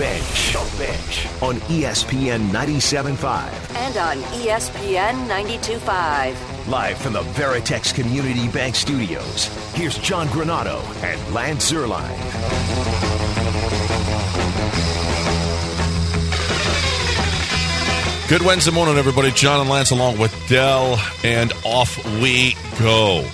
Bench. On ESPN 97.5. And on ESPN 92.5. Live from the Veritex Community Bank Studios, here's John Granato and Lance Zierlein. Good Wednesday morning, everybody. John and Lance along with Dell, and off we go.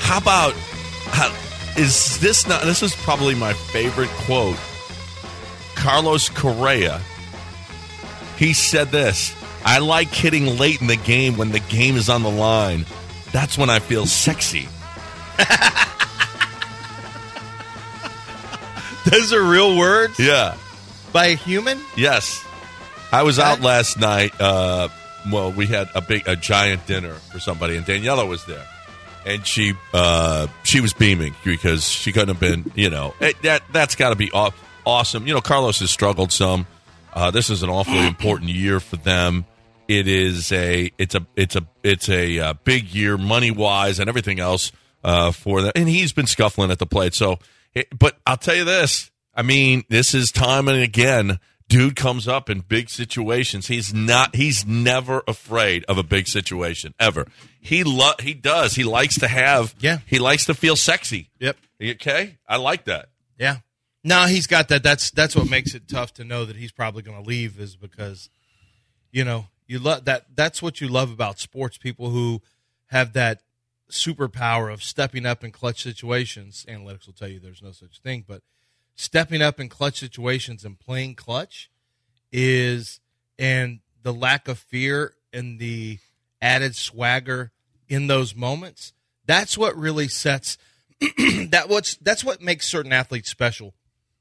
This is probably my favorite quote. Carlos Correa, he said this: "I like hitting late in the game when the game is on the line. That's when I feel sexy." Those are real words? Yeah. By a human? Yes. I was out last night. We had a giant dinner for somebody, and Daniela was there. And she was beaming because she couldn't have been, that's got to be awesome. Carlos has struggled some. This is an awfully important year for them. It's a big year money wise and everything else for them. And he's been scuffling at the plate. So, but I'll tell you this. I mean, this is time and again. Dude comes up in big situations. He's never afraid of a big situation ever. He does. He likes to have. Yeah. He likes to feel sexy. Yep. Okay. I like that. Yeah. No, he's got that. That's what makes it tough to know that he's probably going to leave, is because, you love that. That's what you love about sports. People who have that superpower of stepping up in clutch situations. Analytics will tell you there's no such thing, but stepping up in clutch situations and playing clutch and the lack of fear and the added swagger in those moments, that's what really sets that's what makes certain athletes special.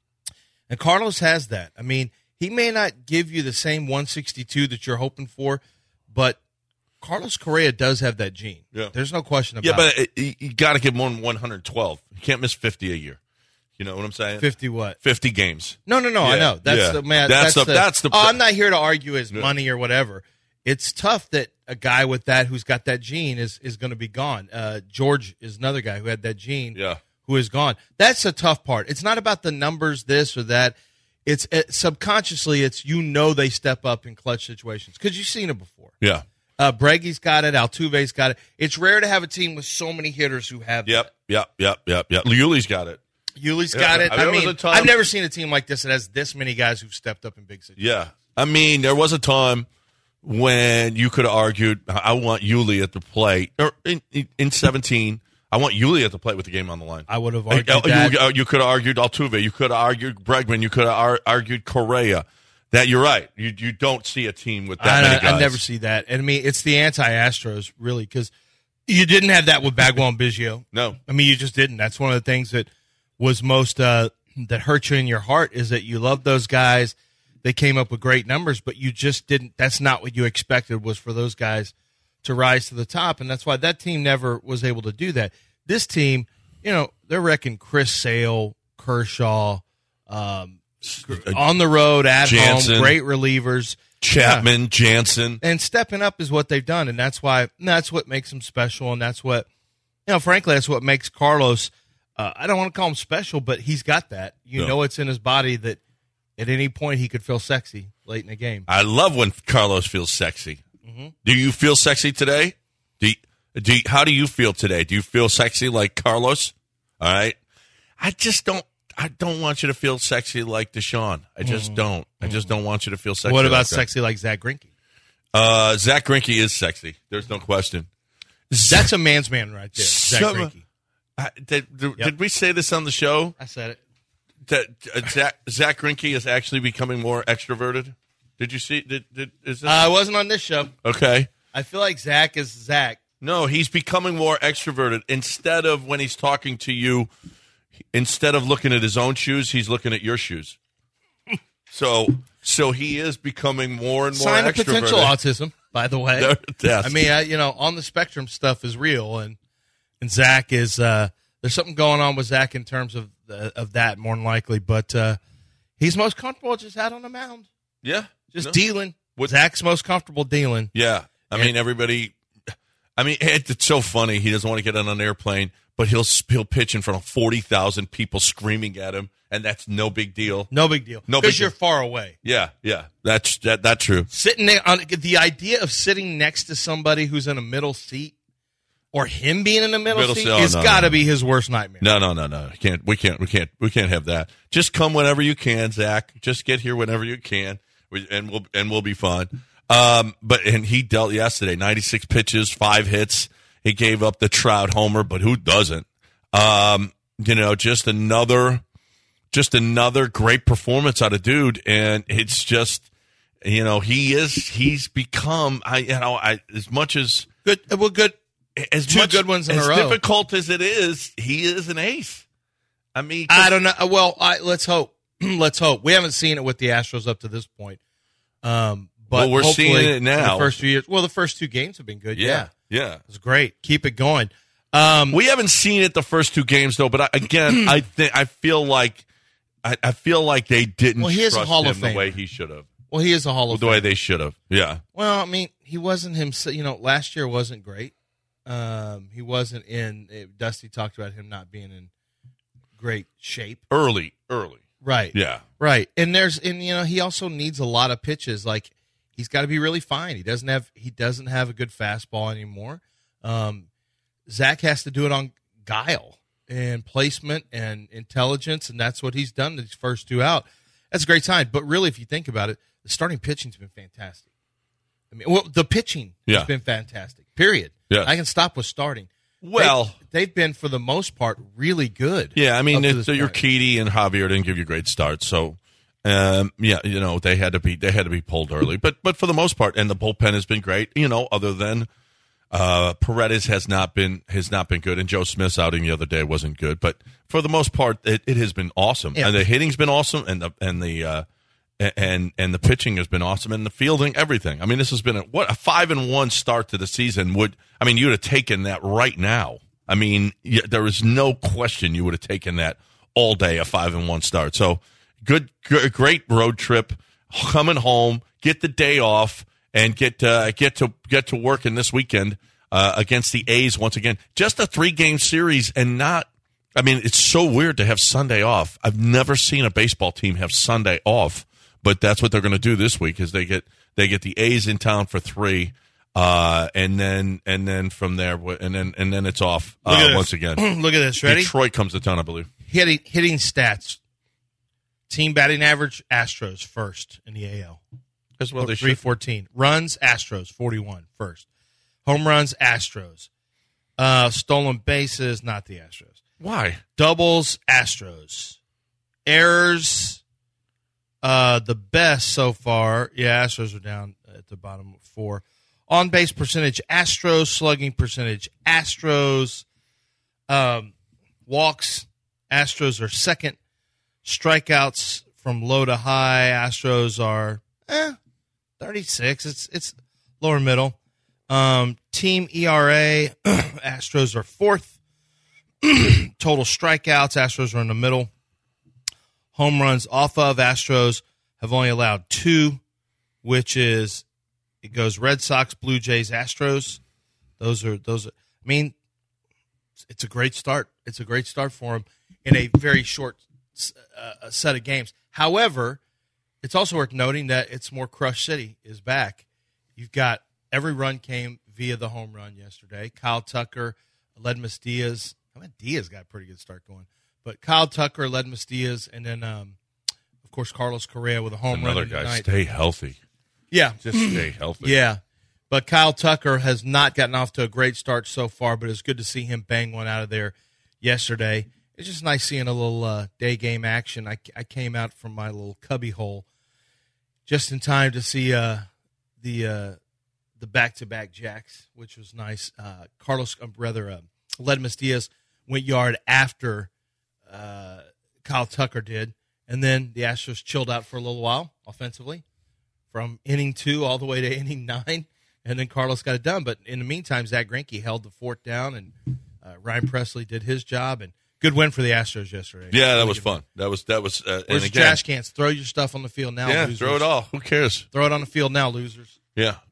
And Carlos has that. I mean, he may not give you the same 162 that you're hoping for, but Carlos Correa does have that gene. Yeah. There's no question about it. Yeah, but you got to give him 112. You can't miss 50 a year. You know what I'm saying? 50 what? 50 games. No, Yeah. I know. That's the man. That's the. I'm not here to argue his money or whatever. It's tough that a guy with that, who's got that gene, is going to be gone. George is another guy who had that gene, who is gone. That's the tough part. It's not about the numbers, this or that. It's subconsciously, they step up in clutch situations because you've seen it before. Yeah. Brege's got it. Altuve's got it. It's rare to have a team with so many hitters who have that. Yep. Yuli's got it. Yuli's got it. I mean, I've never seen a team like this that has this many guys who've stepped up in big situations. Yeah. I mean, there was a time when you could have argued, I want Yuli at the plate. Or in 17, I want Yuli at the plate with the game on the line. I would have argued that. You could have argued Altuve. You could have argued Bregman. You could have argued Correa. That you're right. You don't see a team with that many guys. I never see that. And I mean, it's the anti-Astros, really, because you didn't have that with Bagwell and Biggio. No. I mean, you just didn't. That's one of the things that was most that hurt you in your heart, is that you loved those guys. They came up with great numbers, but you just didn't. That's not what you expected, was for those guys to rise to the top, and that's why that team never was able to do that. This team, they're wrecking Chris Sale, Kershaw, on the road, at Jansen, home, great relievers. Chapman, Jansen. And stepping up is what they've done, and that's what makes them special, and that's what, frankly, that's what makes Carlos, I don't want to call him special, but he's got that. It's in his body that at any point he could feel sexy late in the game. I love when Carlos feels sexy. Mm-hmm. Do you feel sexy today? How do you feel today? Do you feel sexy like Carlos? All right. I don't want you to feel sexy like Deshaun. I just don't. I just don't want you to feel sexy. What about like sexy like Zach Greinke? Zach Greinke is sexy. There's no question. That's a man's man right there, Zach Greinke. Did we say this on the show? I said it. That Zach Greinke is actually becoming more extroverted. Did you see? Is this? I wasn't on this show. Okay. I feel like Zach is Zach. No, he's becoming more extroverted. Instead of when he's talking to you, instead of looking at his own shoes, he's looking at your shoes. So he is becoming more and more sign extroverted. Of potential autism, by the way. Yes. I mean, on the spectrum stuff is real, and Zach is there's something going on with Zach in terms of that, more than likely, but he's most comfortable just out on the mound. Yeah. Just dealing. Zach's most comfortable dealing. Yeah. I mean, everybody. I mean, it's so funny. He doesn't want to get on an airplane, but he'll pitch in front of 40,000 people screaming at him, and that's no big deal. No big deal. Because you're far away. Yeah. That's true. Sitting there the idea of sitting next to somebody who's in a middle seat, or him being in the middle seat, it's got to be his worst nightmare. No. We can't have that. Just come whenever you can, Zach. Just get here whenever you can, and we'll be fine. But he dealt yesterday, 96 pitches, 5 hits. He gave up the Trout homer, but who doesn't? Just another great performance out of dude, and it's just, he's become, as much as good. Well, good. As two much, good ones in a row. As difficult as it is, he is an ace. I mean, I don't know. Well, let's hope. Let's hope. We haven't seen it with the Astros up to this point. But we're seeing it now. The first few years. Well, the first 2 games have been good. Yeah. It's great. Keep it going. We haven't seen it the first 2 games though. But I feel like they didn't trust him the way he should have. Well, he is a Hall of Famer. The way they should have. Yeah. Well, I mean, he wasn't himself. Last year wasn't great. He wasn't in. Dusty talked about him not being in great shape. Early. Right. Yeah. Right. And he also needs a lot of pitches. Like, he's got to be really fine. He doesn't have a good fastball anymore. Zach has to do it on guile and placement and intelligence, and that's what he's done these first 2 out. That's a great sign. But really, if you think about it, the starting pitching's been fantastic. I mean, the pitching has been fantastic. Period. Yeah. I can stop with starting. Well, they've been, for the most part, really good. Yeah, I mean, your Urquidy and Javier didn't give you great starts, so they had to be pulled early. But for the most part, and the bullpen has been great. Other than Paredes has not been good, and Joe Smith's outing the other day wasn't good. But for the most part, it has been awesome, and the hitting's been awesome, and the pitching has been awesome, and the fielding, everything. I mean, this has been a 5-1 start to the season. You'd have taken that right now. I mean, there is no question you would have taken that all day, a 5-1 start. So great road trip, coming home, get the day off, and get to work in this weekend against the A's once again. Just a 3-game series, and not. I mean, it's so weird to have Sunday off. I've never seen a baseball team have Sunday off. But that's what they're going to do this week. Is they get the A's in town for 3, and then from there, and then it's off once again. Look at this. Ready? Detroit comes to town, I believe. Hitting stats. Team batting average: Astros first in the AL. As well, they 314 runs. Astros 41 first. Home runs. Astros. Stolen bases. Not the Astros. Why? Doubles. Astros. Errors. The best so far, Astros are down at the bottom of 4. On base percentage, Astros. Slugging percentage, Astros. Walks, Astros are second. Strikeouts from low to high, Astros are 36. It's lower middle. Team ERA, Astros are 4th. Total strikeouts, Astros are in the middle. Home runs off of Astros have only allowed 2, which is it goes Red Sox, Blue Jays, Astros. Those are. I mean, it's a great start. It's a great start for them in a very short set of games. However, it's also worth noting that it's more Crush City is back. You've got every run came via the home run yesterday. Kyle Tucker, Ledmus Diaz. I mean, Diaz got a pretty good start going. But Kyle Tucker, Ledmus Diaz, and then, of course, Carlos Correa with a home run. Another guy, stay healthy. Yeah. Just stay healthy. Yeah. But Kyle Tucker has not gotten off to a great start so far, but it's good to see him bang one out of there yesterday. It's just nice seeing a little day game action. I came out from my little cubby hole just in time to see the back-to-back jacks, which was nice. Ledmus Diaz went yard after Kyle Tucker did, and then the Astros chilled out for a little while offensively from inning 2 all the way to inning 9, and then Carlos got it done. But in the meantime, Zach Greinke held the fort down, and Ryan Presley did his job, and good win for the Astros yesterday. Yeah, that was fun. That was. Where's and the again, trash cans? Throw your stuff on the field now. Yeah, losers. throw it all. Who cares? Throw it on the field now, losers. Yeah,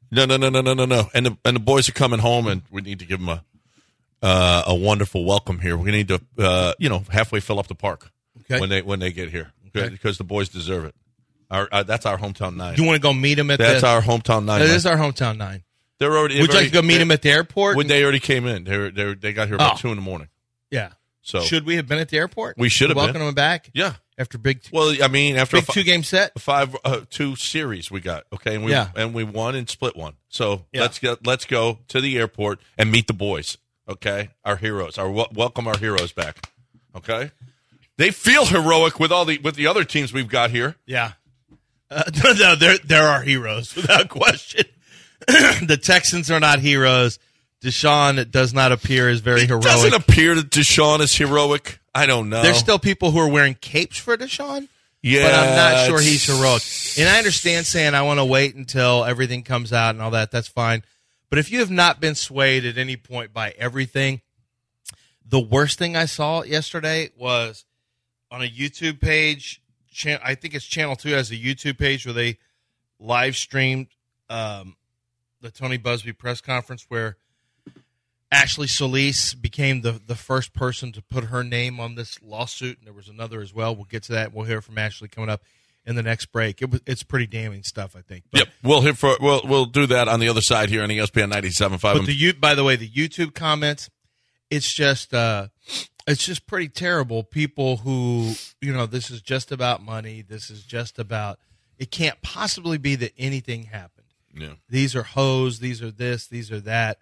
No. And the boys are coming home, and we need to give them a wonderful welcome here. We need to, halfway fill up the park when they get here, because the boys deserve it. That's our hometown 9. You want to go meet them at That's our hometown 9. That is our hometown 9. They're already. Would you like to go meet them at the airport? When they already came in, they got here about 2 a.m. Yeah. So should we have been at the airport? We should have been. Welcoming them back. Yeah. After big. After big 2-game set, 5-2 series we got. Okay, and we won and split one. So let's go to the airport and meet the boys. Okay, our heroes. Welcome our heroes back. Okay, they feel heroic with the other teams we've got here. Yeah. No, they're our heroes without question. The Texans are not heroes. Deshaun does not appear as very heroic. Doesn't appear that Deshaun is heroic. I don't know. There's still people who are wearing capes for Deshaun. Yeah, but I'm not sure he's heroic. And I understand saying I want to wait until everything comes out and all that. That's fine. But if you have not been swayed at any point by everything, the worst thing I saw yesterday was on a YouTube page. I think it's Channel 2 has a YouTube page where they live streamed the Tony Busby press conference where Ashley Solis became the first person to put her name on this lawsuit, and there was another as well. We'll get to that. We'll hear from Ashley coming up in the next break. It's pretty damning stuff, I think. But, yep, we'll do that on the other side here on ESPN 97.5. But by the way, the YouTube comments, it's just pretty terrible. People who, this is just about money. This is just about. It can't possibly be that anything happened. Yeah, these are hoes. These are this. These are that.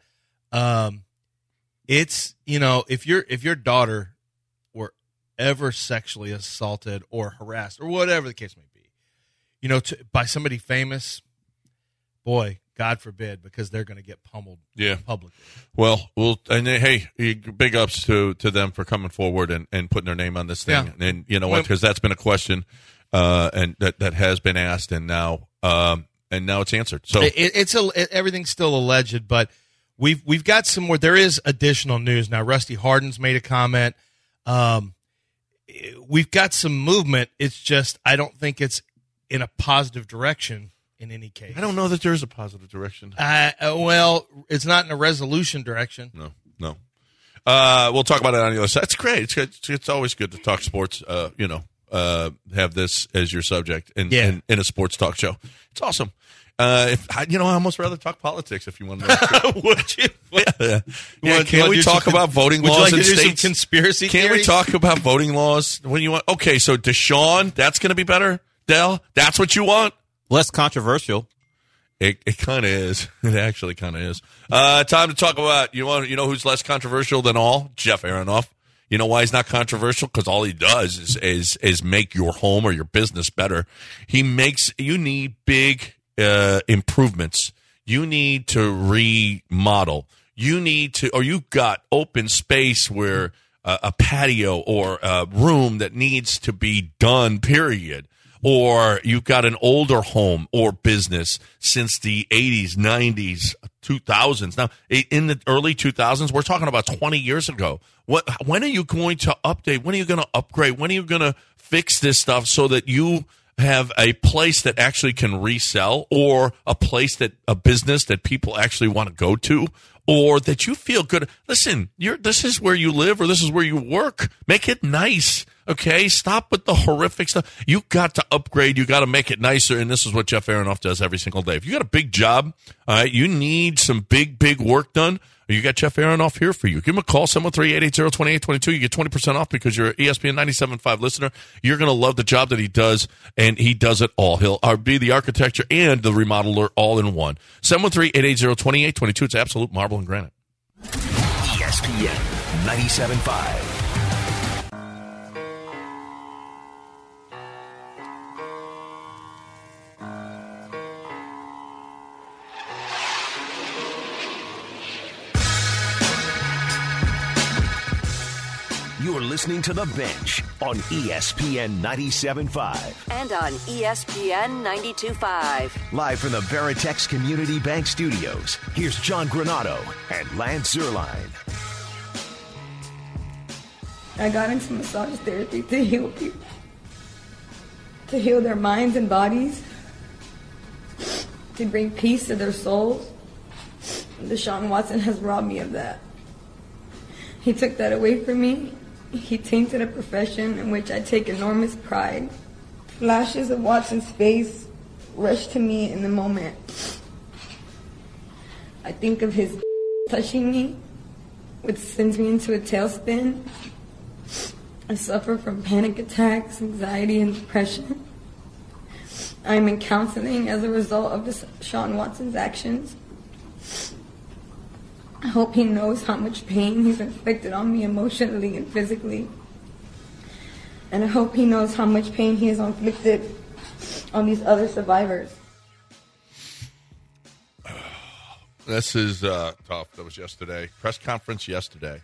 It's, if your daughter were ever sexually assaulted or harassed or whatever the case may be, by somebody famous, boy, God forbid, because they're going to get pummeled publicly. Well, hey, big ups to them for coming forward and putting their name on this thing. Yeah. And you know what? Because that's been a question, and that has been asked, and now it's answered. So everything's still alleged, but we've got some more. There is additional news now. Rusty Hardin's made a comment. We've got some movement. It's just I don't think it's in a positive direction in any case. I don't know that there's a positive direction. Well, it's not in a resolution direction. No. We'll talk about it on the other side. It's great. It's always good to talk sports. Have this as your subject in a sports talk show. It's awesome. I almost rather talk politics if you want to. Would you? Yeah. Can we talk about voting laws in states? Some conspiracy Can we talk about voting laws? What do you want? Okay, so Deshaun, that's going to be better. Dell, that's what you want. Less controversial. It kind of is. It actually kind of is. Time to talk about who's less controversial than all? Jeff Aronoff. You know why he's not controversial? Because all he does is make your home or your business better. You need big improvements. You need to remodel. You've got open space where a patio or a room that needs to be done, period. Or you've got an older home or business since the 80s, 90s, 2000s. Now, in the early 2000s, we're talking about 20 years ago. When are you going to update? When are you going to upgrade? When are you going to fix this stuff so that you have a place that actually can resell, or a business that people actually want to go to, or that you feel good? Listen, this is where you live or this is where you work. Make it nice. Okay, stop with the horrific stuff. You got to upgrade. You got to make it nicer, and this is what Jeff Aronoff does every single day. If you got a big job, all right, you need some big work done, you got Jeff Aronoff here for you. Give him a call, 713-880-2822. You get 20% off because you're an ESPN 97.5 listener. You're going to love the job that he does, and he does it all. He'll be the architecture and the remodeler all in one. 713-880-2822. It's absolute marble and granite. ESPN 97.5. You're listening to The Bench on ESPN 97.5. And on ESPN 92.5. Live from the Veritex Community Bank Studios, here's John Granado and Lance Zierlein. I got into massage therapy to heal people, to heal their minds and bodies. to bring peace to their souls. Deshaun Watson has robbed me of that. He took that away from me. He tainted a profession in which I take enormous pride. Flashes of Watson's face rush to me in the moment. I think of his touching me, which sends me into a tailspin. I suffer from panic attacks, anxiety, and depression. I am in counseling as a result of Deshaun Watson's actions. I hope he knows how much pain he's inflicted on me emotionally and physically. And I hope he knows how much pain he has inflicted on these other survivors. This is tough. That was yesterday. Press conference yesterday.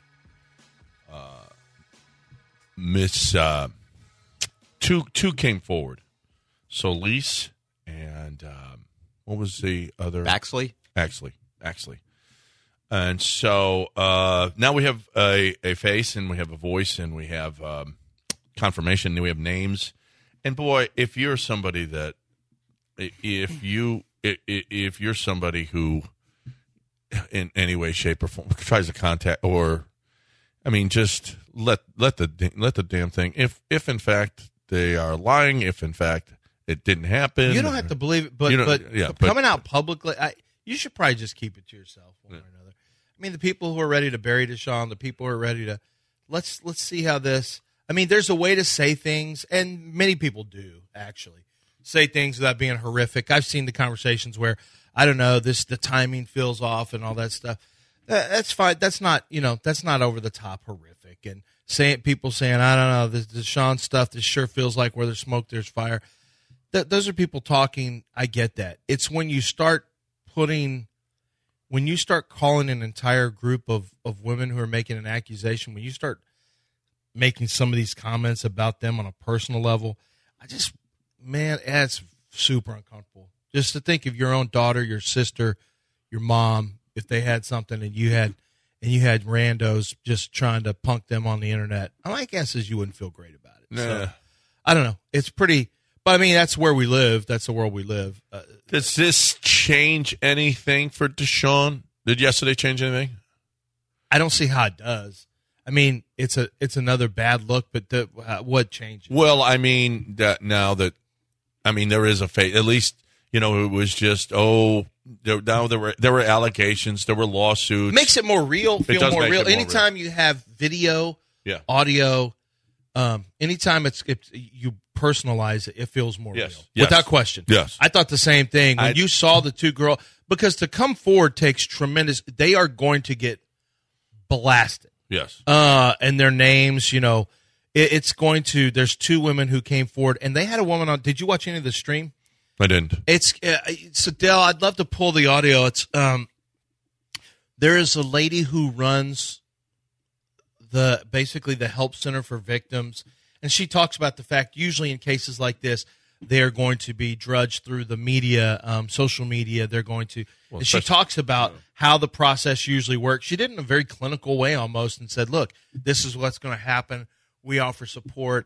Two came forward. Solis and what was the other? Axley. And so now we have a face and we have a voice and we have confirmation and we have names. And boy, if you're somebody that if you're somebody who in any way, shape, or form tries to contact, or I mean, just let the damn thing. If in fact they are lying, if in fact it didn't happen, you don't have to believe it. But coming out publicly, you should probably just keep it to yourself one way or another. I mean, the people who are ready to bury Deshaun, the people who are ready to let's see how this. I mean, there's a way to say things, and many people do actually say things without being horrific. I've seen the conversations where I don't know the timing feels off and all that stuff. That's fine. That's not over the top horrific. And people saying I don't know the Deshaun stuff. This sure feels like where there's smoke, there's fire. Those are people talking. I get that. It's when you start calling an entire group of women who are making an accusation, when you start making some of these comments about them on a personal level, it's super uncomfortable. Just to think of your own daughter, your sister, your mom, if they had something and you had randos just trying to punk them on the internet, my guess is you wouldn't feel great about it. Nah. So, I don't know. It's pretty, but I mean, that's where we live. That's the world we live. Does this change anything for Deshaun? Did yesterday change anything? I don't see how it does. I mean, it's another bad look, but what changes? Well, I mean there is a fate. At least it was just now there were allegations, there were lawsuits. Makes it more real. Feel more real. Anytime you have video, audio, anytime you personalize it, it feels more real. Without question. Yes. I thought the same thing when you saw the two girls, because to come forward takes tremendous. They are going to get blasted. Yes. And their names, it's going to. There's two women who came forward, and they had a woman on. Did you watch any of the stream? I didn't. So Dale, I'd love to pull the audio. It's there is a lady who runs basically the help center for victims, and she talks about the fact usually in cases like this they are going to be drudged through the media, social media. They're going to. And she talks about how the process usually works. She did it in a very clinical way almost, and said, "Look, this is what's going to happen. We offer support."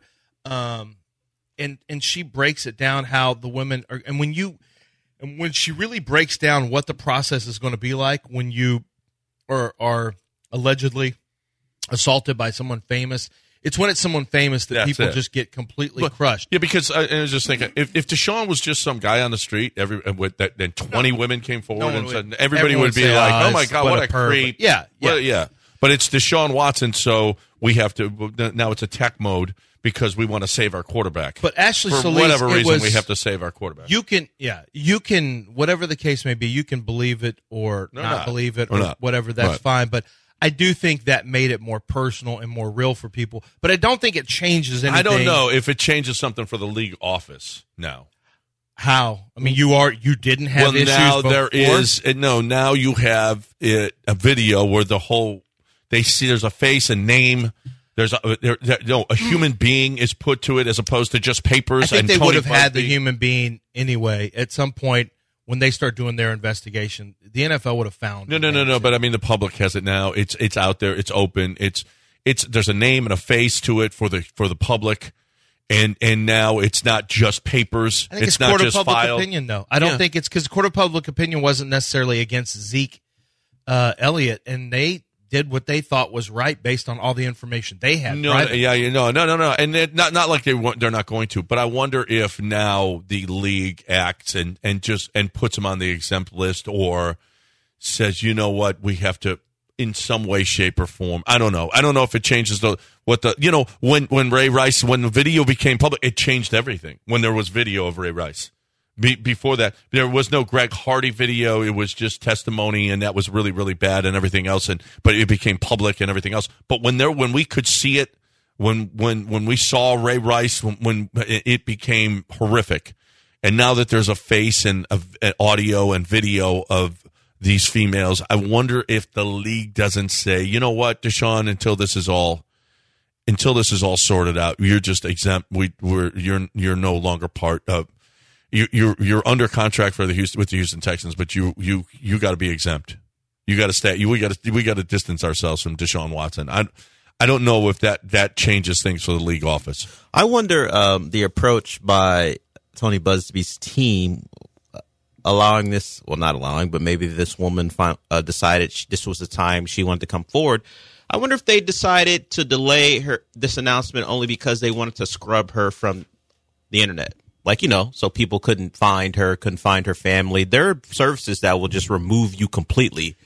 And she breaks it down how the women are, and when she really breaks down what the process is going to be like when you are allegedly assaulted by someone famous. It's when it's someone famous that people just get completely crushed. Yeah, because I was just thinking, if Deshaun was just some guy on the street, then 20 women came forward and said, everybody would be like, "Oh my God, what a creep!" Yeah. But it's Deshaun Watson, so we have to now. It's attack mode because we want to save our quarterback. But Ashley for Solis, whatever reason, we have to save our quarterback. You can, whatever the case may be, you can believe it or not believe it or whatever. That's fine. But I do think that made it more personal and more real for people. But I don't think it changes anything. I don't know if it changes something for the league office now. How? I mean, you didn't have issues now before? There is now you have a video where they see there's a face, a name. There's a human being is put to it as opposed to just papers. I think and they Tony would have had Busby. the human being anyway at some point when they start doing their investigation. The NFL would have found. No. But I mean, the public has it now. It's out there. It's open. It's there's a name and a face to it for the public, And now it's not just papers. I think it's not court of just public filed. opinion, though. I don't think it's because the court of public opinion wasn't necessarily against Zeke Elliott, and they did what they thought was right based on all the information they had. No, and not like they're not going to. But I wonder if now the league acts and puts him on the exempt list, or says, you know what, we have to, in some way, shape, or form. I don't know. I don't know if it changes when Ray Rice, when the video became public, it changed everything. When there was video of Ray Rice. Before that, there was no Greg Hardy video. It was just testimony, and that was really, really bad and everything else. But it became public and everything else. But when we could see it, when we saw Ray Rice, when it became horrific, and now that there's a face and audio and video of these females, I wonder if the league doesn't say, you know what, Deshaun, until this is all sorted out, you're just exempt. You're no longer part of. You're under contract for with the Houston Texans, but you got to be exempt. You got to stay. We got to distance ourselves from Deshaun Watson. I don't know if that changes things for the league office. I wonder the approach by Tony Busby's team allowing this. Well, not allowing, but maybe this woman decided this was the time she wanted to come forward. I wonder if they decided to delay this announcement only because they wanted to scrub her from the internet. Like, so people couldn't find her family. There are services that will just remove you completely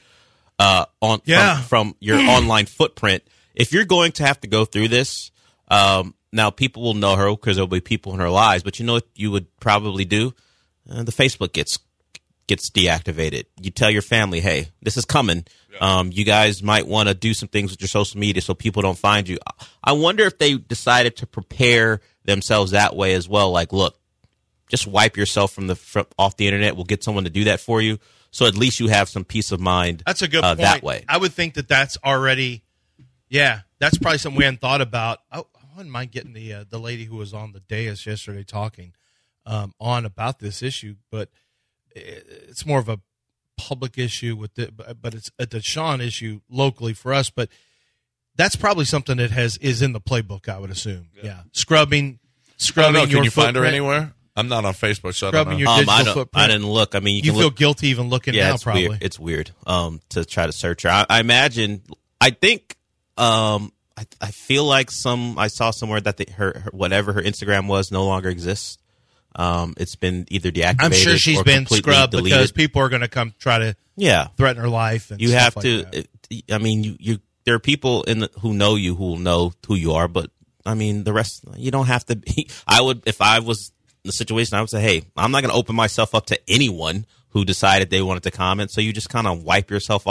from your online footprint. If you're going to have to go through this, now people will know her because there'll be people in her lives. But you know what you would probably do? The Facebook gets deactivated. You tell your family, hey, this is coming. Yeah. You guys might want to do some things with your social media so people don't find you. I wonder if they decided to prepare themselves that way as well. Like, look, just wipe yourself off the internet. We'll get someone to do that for you, so at least you have some peace of mind. That's a good point. That way, I would think that's already. Yeah, that's probably something we hadn't thought about. I wouldn't mind getting the lady who was on the dais yesterday talking on about this issue, but it's more of a public issue but it's a Deshaun issue locally for us. But that's probably something that is in the playbook, I would assume. Yeah, scrubbing. Can your you find her footprint. anywhere? I'm not on Facebook, so Scrubbing I don't know. your digital footprint. I didn't look. I mean, you feel guilty even looking now, it's probably. Weird. It's weird to try to search her. I imagine. I think. I feel like I saw somewhere that her whatever her Instagram was no longer exists. It's been either deactivated. I'm sure she's or been completely scrubbed deleted. Because people are going to come try to threaten her life. And you stuff have like to. that. I mean, you there are people who know you who will know who you are, but I mean, the rest you don't have to be. I would, if I was in the situation, I would say, hey, I'm not going to open myself up to anyone who decided they wanted to comment. So you just kind of wipe yourself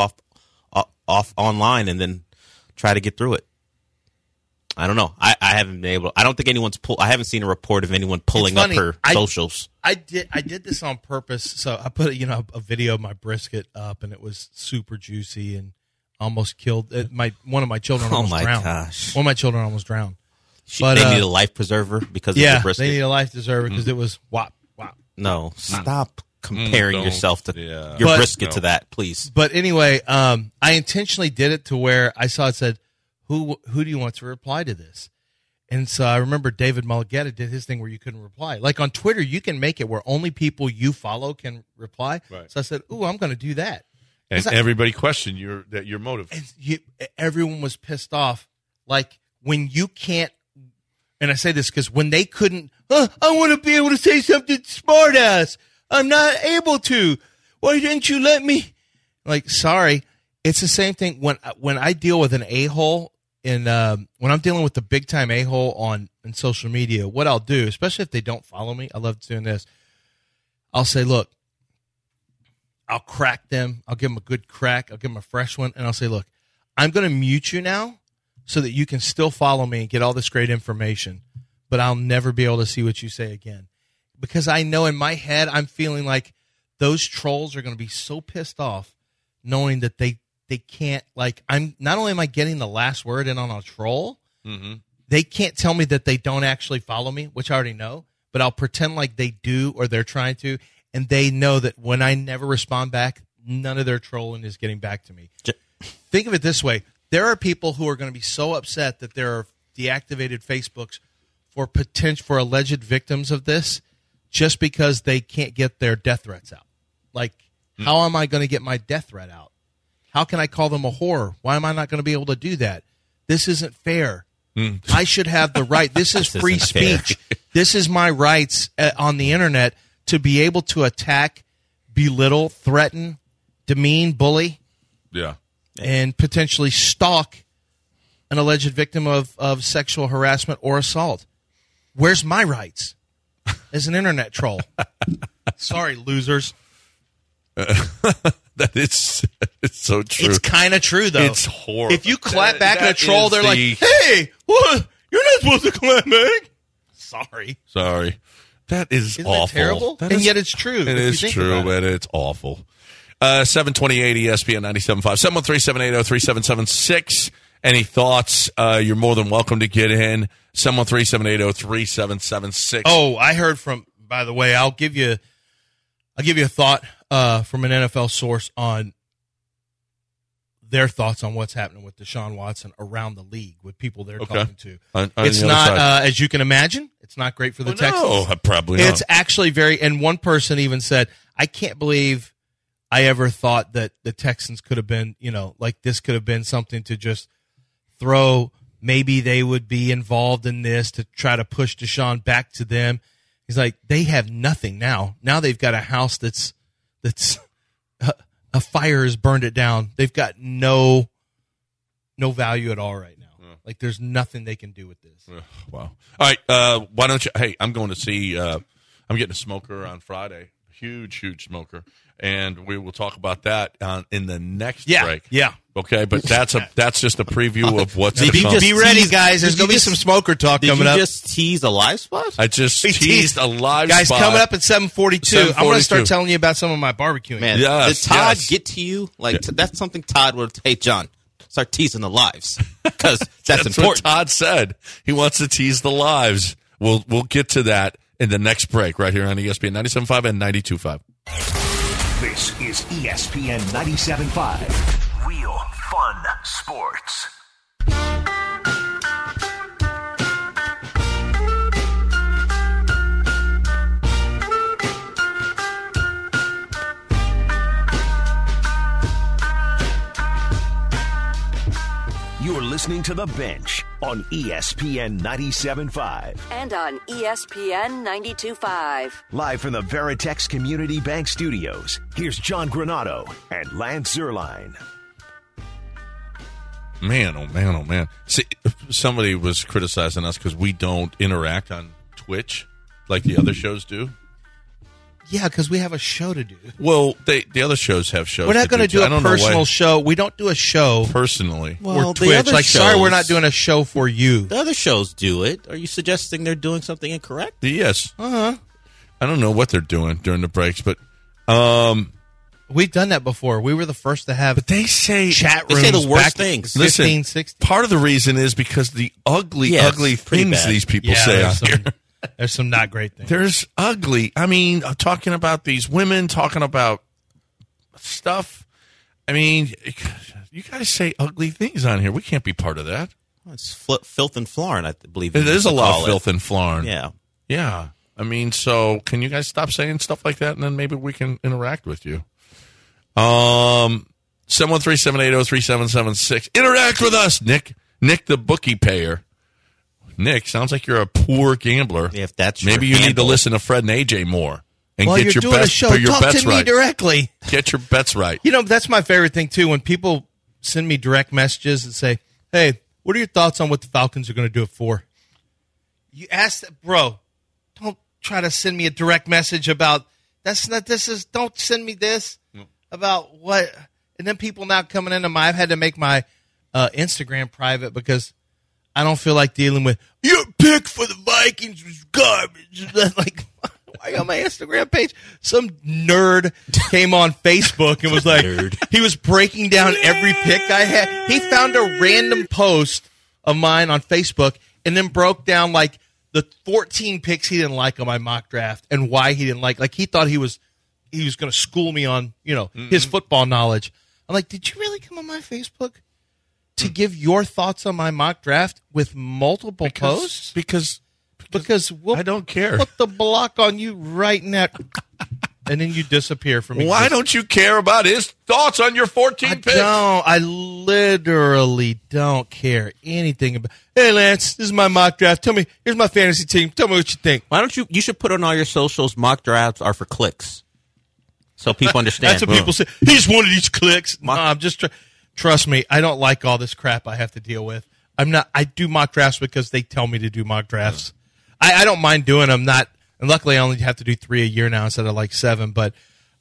off online and then try to get through it. I don't know. I haven't been able. I don't think anyone's I haven't seen a report of anyone pulling up her socials. I did this on purpose. So I put a video of my brisket up, and it was super juicy and almost killed one of my children. Almost drowned. Gosh! One of my children almost drowned. They need a life preserver because of the brisket. They need a life preserver because it was wop. No, stop comparing yourself to your brisket to that, please. But anyway, I intentionally did it to where I saw it said, Who do you want to reply to this? And so I remember David Mulligetta did his thing where you couldn't reply. Like on Twitter, you can make it where only people you follow can reply. Right. So I said, I'm going to do that. And everybody questioned your motive. And everyone was pissed off. Like when you can't, and I say this because when they couldn't, I want to be able to say something smart ass. I'm not able to. Why didn't you let me? Like, sorry. It's the same thing when I deal with an a-hole when I'm dealing with the big time a-hole on social media. What I'll do, especially if they don't follow me, I love doing this. I'll say, look, I'll crack them. I'll give them a good crack. I'll give them a fresh one, and I'll say, look, I'm going to mute you now so that you can still follow me and get all this great information, but I'll never be able to see what you say again because I know in my head I'm feeling like those trolls are going to be so pissed off knowing that they can't, like, I'm not only am I getting the last word in on a troll, they can't tell me that they don't actually follow me, which I already know, but I'll pretend like they do or they're trying to, and they know that when I never respond back, none of their trolling is getting back to me. Think of it this way. There are people who are going to be so upset that there are deactivated Facebooks for alleged victims of this just because they can't get their death threats out. Like, how am I going to get my death threat out? How can I call them a whore? Why am I not going to be able to do that? This isn't fair. I should have the right. This is free speech. This is my rights on the internet to be able to attack, belittle, threaten, demean, bully, and potentially stalk an alleged victim of sexual harassment or assault. Where's my rights as an internet troll? Sorry, losers. That is it's so true. It's kind of true, though. It's horrible. If you clap back at a troll, they're like, the- hey, what? You're not supposed to clap back. Sorry. That is Isn't awful. that terrible? That And is- yet it's true. It if you is think true, about it. but it's awful. 728 ESPN 97.5. 713-780-3776. Any thoughts? You're more than welcome to get in. 713-780-3776. Oh, I heard from, by the way, I'll give you a thought from an NFL source on their thoughts on what's happening with Deshaun Watson around the league with people they're talking to. On It's the other not, side. as you can imagine, it's not great for the Texans. No, probably not. It's actually and one person even said, I can't believe I ever thought that the Texans could have been, like this could have been something to just throw. Maybe they would be involved in this to try to push Deshaun back to them. He's like, they have nothing now. Now they've got a house that's a fire has burned it down. They've got no value at all right now. Like there's nothing they can do with this. Wow. All right. Why don't you? Hey, I'm going to see. I'm getting a smoker on Friday. Huge smoker, and we will talk about that in the next break. Yeah. Okay, but that's just a preview of what's Did to you come. just Be ready, tease- guys. There's did going to you be just- some smoker talk Did coming you up. just tease a live spot? I just We teased a live Guys, spot. coming up at 7:42. I'm going to 7:42. start telling you about some of my barbecuing. Man, Yes, did Todd yes. get to you? Like that's something Todd would. Hey, John, start teasing the lives because that's important. what Todd said. He wants to tease the lives. We'll get to that in the next break right here on ESPN 97.5 and 92.5. This is ESPN 97.5. Real fun sports. You're listening to The Bench on ESPN 97.5. And on ESPN 92.5. Live from the Veritex Community Bank Studios, here's John Granado and Lance Zierlein. Man, oh man, oh man. See, somebody was criticizing us because we don't interact on Twitch like the other shows do. Yeah, because we have a show to do. Well, the other shows have shows. We're not going to do I a don't know personal why- show. We don't do a show personally. Well, or the Twitch. other Like, sorry, shows- we're not doing a show for you. The other shows do it. Are you suggesting they're doing something incorrect? Yes. Uh-huh. I don't know what they're doing during the breaks, but We've done that before. We were the first to have they say chat They rooms say the worst back things. in Listen, 15, 16. part of the reason is because the ugly Yeah, it's pretty things bad. these people say on there's here. there's some not great things. There's ugly. I mean, talking about these women, talking about stuff. I mean, you guys say ugly things on here. We can't be part of that. It's filth and flarn, I believe. It you is used a to lot call of it. filth and flarn. Yeah. Yeah. I mean, so can you guys stop saying stuff like that, and then maybe we can interact with you. 713-780-3776. Interact with us, Nick. Nick, the bookie payer. Nick, sounds like you're a poor gambler. If that's Maybe your you need to handle. listen to Fred and AJ more and While get you're your doing bets, a show, put your talk bets to me right. directly. Get your bets right. You know, that's my favorite thing, too, when people send me direct messages and say, hey, what are your thoughts on what the Falcons are going to do it for? You ask that, bro, don't try to send me a direct message about, don't send me this about what, and then people now coming into I've had to make my Instagram private because I don't feel like dealing with, your pick for the Vikings was garbage. Like, why on my Instagram page? Some nerd came on Facebook and was like, he was breaking down every pick I had. He found a random post of mine on Facebook and then broke down like the 14 picks he didn't like on my mock draft and why he didn't like he thought he was going to school me on, his football knowledge. I'm like, did you really come on my Facebook to give your thoughts on my mock draft with multiple posts? Because Because I don't care. Put the block on you right now. And then you disappear from me. Why don't you care about his thoughts on your 14 picks? I literally don't care anything about. Hey, Lance, this is my mock draft. Tell me, here's my fantasy team. Tell me what you think. Why don't you should put on all your socials, mock drafts are for clicks. So people understand. That's what people say. He just wanted these clicks. No, I'm just trust me, I don't like all this crap I have to deal with. I do mock drafts because they tell me to do mock drafts. I don't mind doing them, and luckily I only have to do 3 a year now instead of like 7, but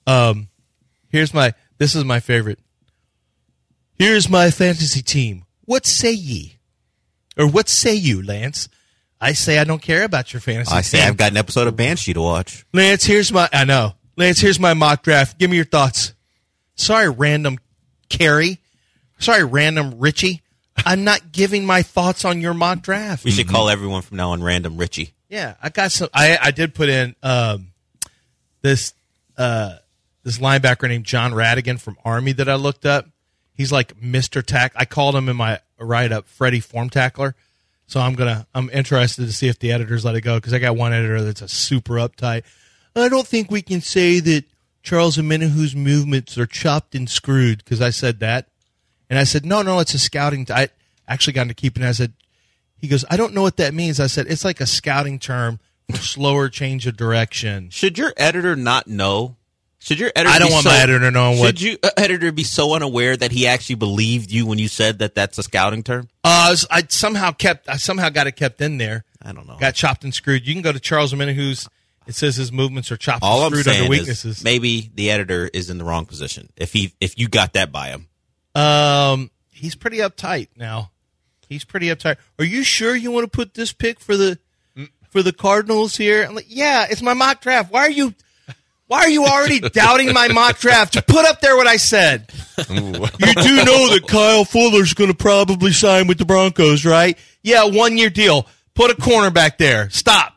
this is my favorite. Here's my fantasy team. What say ye? Or what say you, Lance? I say I don't care about your fantasy team. I say I've got an episode of Banshee to watch. Lance, here's my mock draft. Give me your thoughts. Sorry, random Carrie. Sorry, random Richie. I'm not giving my thoughts on your mock draft. We should call everyone from now on Random Richie. Yeah, I got some. I did put in this linebacker named John Radigan from Army that I looked up. He's like Mr. Tack. I called him in my write-up Freddie Form Tackler. So I'm interested to see if the editors let it go because I got one editor that's a super uptight. I don't think we can say that Charles Omenihu's movements are chopped and screwed because I said that. And I said, no, it's a scouting. I actually got into keeping it. I said, he goes, I don't know what that means. I said, it's like a scouting term for slower change of direction. Should your editor not know? Should your editor? I don't want my editor knowing what. Should your editor be so unaware that he actually believed you when you said that that's a scouting term? I somehow got it kept in there. I don't know. Got chopped and screwed. You can go to Charles Omenihu's. It says his movements are chopped All and I'm screwed under saying weaknesses. is maybe the editor is in the wrong position. If you got that by him. He's pretty uptight now. He's pretty uptight. Are you sure you want to put this pick for the Cardinals here? I'm like, yeah, it's my mock draft. Why are you already doubting my mock draft? You put up there what I said. You do know that Kyle Fuller's going to probably sign with the Broncos, right? Yeah, 1-year deal. Put a cornerback there. Stop.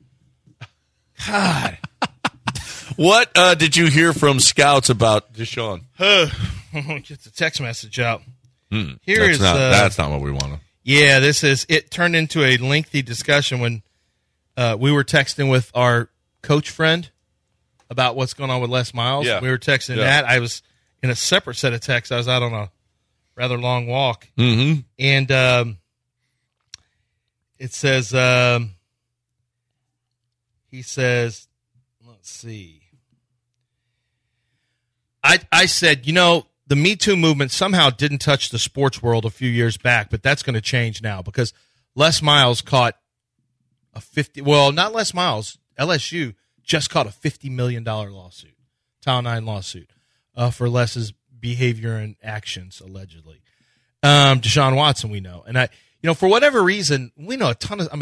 God. What did you hear from scouts about Deshaun? Get the text message out. That's not what we want. Yeah, it turned into a lengthy discussion when we were texting with our coach friend about what's going on with Les Miles. Yeah. We were texting that. I was in a separate set of texts. I was out on a rather long walk. Mm-hmm. And it says, he says, let's see. I said, the Me Too movement somehow didn't touch the sports world a few years back, but that's going to change now because Les Miles caught not Les Miles, LSU just caught a $50 million lawsuit, Title IX lawsuit, for Les's behavior and actions, allegedly. Deshaun Watson, we know. And for whatever reason, we know a ton of,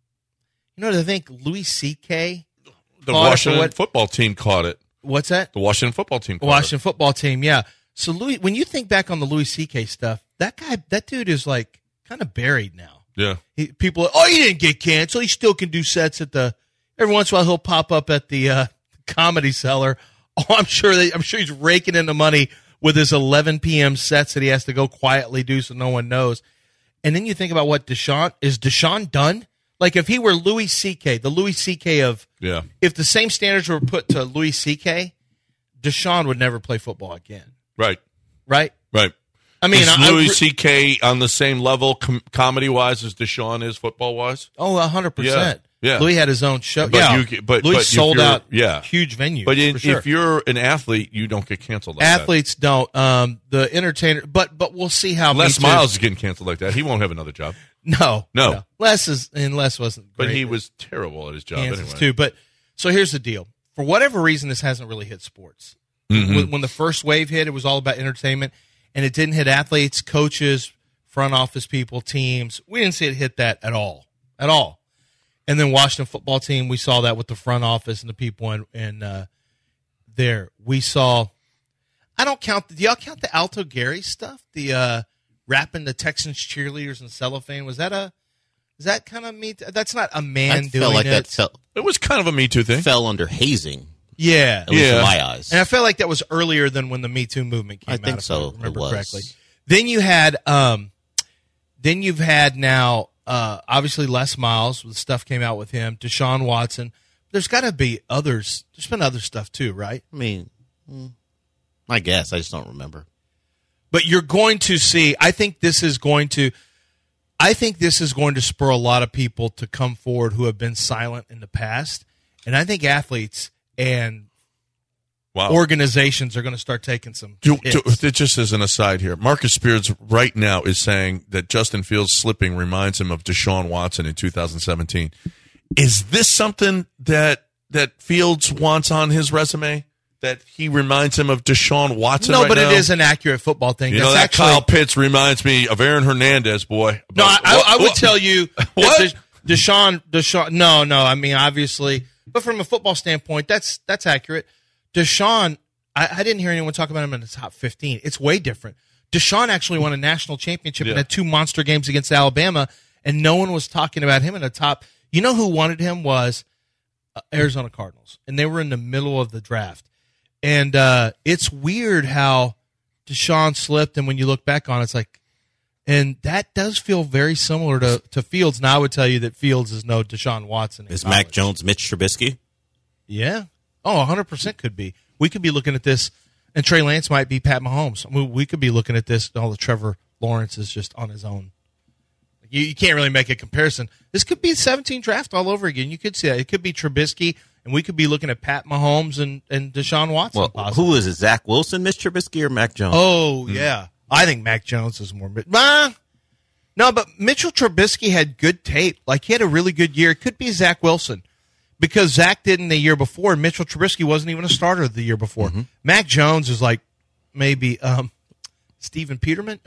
I think Louis C.K. The Washington football team caught it. What's that? The Washington football team caught Washington football team, yeah. So Louis, when you think back on the Louis C.K. stuff, that dude is like kind of buried now. Yeah. People, he didn't get canceled. He still can do sets every once in a while he'll pop up at the Comedy Cellar. Oh, I'm sure he's raking in the money with his 11 p.m. sets that he has to go quietly do so no one knows. And then you think about what is Deshaun done? Like if he were Louis C.K., the Louis C.K. of, if the same standards were put to Louis C.K., Deshaun would never play football again. Right. Right? Right. I mean, is Louis C.K. on the same level comedy-wise as Deshaun is football-wise? Oh, 100%. Yeah. Louis had his own show. But Louis sold out huge venues. But sure. if you're an athlete, you don't get canceled like Athletes don't. The entertainer, but we'll see how Les Miles is getting canceled like that. He won't have another job. No. Les wasn't great. But he was terrible at his job anyway. Too. But so here's the deal. For whatever reason, this hasn't really hit sports. Mm-hmm. When the first wave hit, it was all about entertainment, and it didn't hit athletes, coaches, front office people, teams. We didn't see it hit that at all. And then Washington football team, we saw that with the front office and the people in there. We saw. I don't count. Do y'all count the Alto Gary stuff? The rapping the Texans cheerleaders in cellophane. Is that kind of me? That's not a man doing like it. It was kind of a Me Too thing. Fell under hazing. Yeah. At least in my eyes. And I felt like that was earlier tan when the Me Too movement came out. I think so. If I remember it was. correctly. Then you had, you've had now Obviously, Les Miles, the stuff came out with him. Deshaun Watson. There's got to be others. There's been other stuff too, right? I mean, I guess. I just don't remember. But you're going to see, I think this is going to spur a lot of people to come forward who have been silent in the past. And I think athletes and organizations are going to start taking some hits. Just as an aside here, Marcus Spears right now is saying that Justin Fields slipping reminds him of Deshaun Watson in 2017. Is this something that Fields wants on his resume? That he reminds him of Deshaun Watson? No, right but now? It is an accurate football thing. You know, that Kyle Pitts reminds me of Aaron Hernandez, boy. No, I would tell you what? Deshaun. No. I mean, obviously, but from a football standpoint, that's accurate. Deshaun, I didn't hear anyone talk about him in the top 15. It's way different. Deshaun actually won a national championship and had 2 monster games against Alabama, and no one was talking about him in the top. You know who wanted him was Arizona Cardinals, and they were in the middle of the draft. And it's weird how Deshaun slipped, and when you look back on it, it's like, and that does feel very similar to Fields. Now, I would tell you that Fields is no Deshaun Watson. Is Mac Jones Mitch Trubisky? Yeah. Oh, 100% could be. We could be looking at this, and Trey Lance might be Pat Mahomes. I mean, we could be looking at this, all the Trevor Lawrence is just on his own. You can't really make a comparison. This could be a 17 draft all over again. You could see that. It could be Trubisky, and we could be looking at Pat Mahomes and Deshaun Watson. Well, possibly. who is it, Zach Wilson, Mitch Trubisky, or Mac Jones? Oh, yeah. I think Mac Jones is more. No, but Mitchell Trubisky had good tape. Like, he had a really good year. It could be Zach Wilson because Zach didn't the year before, and Mitchell Trubisky wasn't even a starter the year before. Mm-hmm. Mac Jones is like maybe Nathan Peterman,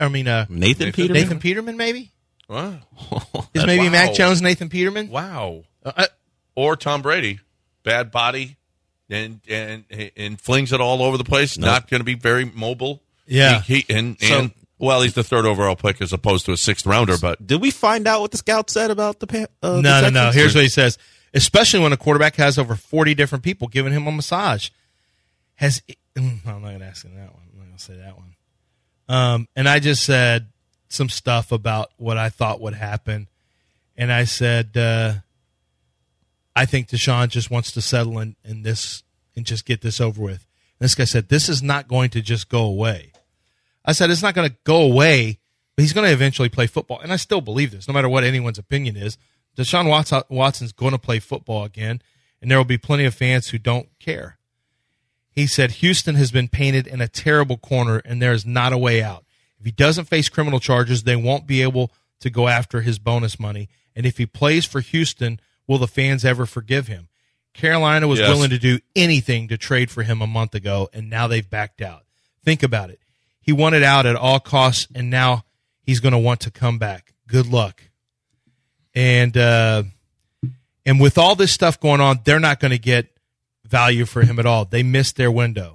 maybe? Wow. Is maybe Mac Jones Nathan Peterman? Wow. Or Tom Brady. Bad body and flings it all over the place. Nope. Not going to be very mobile. Yeah. He's the 3rd overall pick as opposed to a 6th rounder. But did we find out what the scout said about the No. Here's what he says. Especially when a quarterback has over 40 different people giving him a massage. I'm not going to ask him that one. I'm not going to say that one. And I just said some stuff about what I thought would happen. And I said, I think Deshaun just wants to settle in this and just get this over with. And this guy said, this is not going to just go away. I said, it's not going to go away, but he's going to eventually play football. And I still believe this, no matter what anyone's opinion is. Deshaun Watson's going to play football again, and there will be plenty of fans who don't care. He said, Houston has been painted in a terrible corner, and there is not a way out. If he doesn't face criminal charges, they won't be able to go after his bonus money. And if he plays for Houston, will the fans ever forgive him? Carolina was willing to do anything to trade for him a month ago, and now they've backed out. Think about it. He wanted out at all costs, and now he's going to want to come back. Good luck. And with all this stuff going on, they're not going to get value for him at all. They missed their window.